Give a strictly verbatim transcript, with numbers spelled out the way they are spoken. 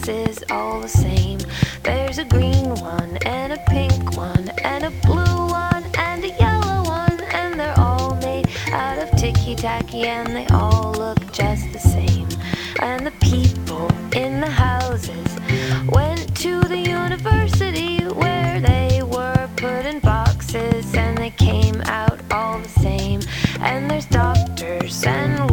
faces all the same. There's a green one and a pink one and a blue one and a yellow one, and they're all made out of ticky-tacky and they all look just the same. And the people in the houses went to the university where they were put in boxes and they came out all the same. And there's doctors and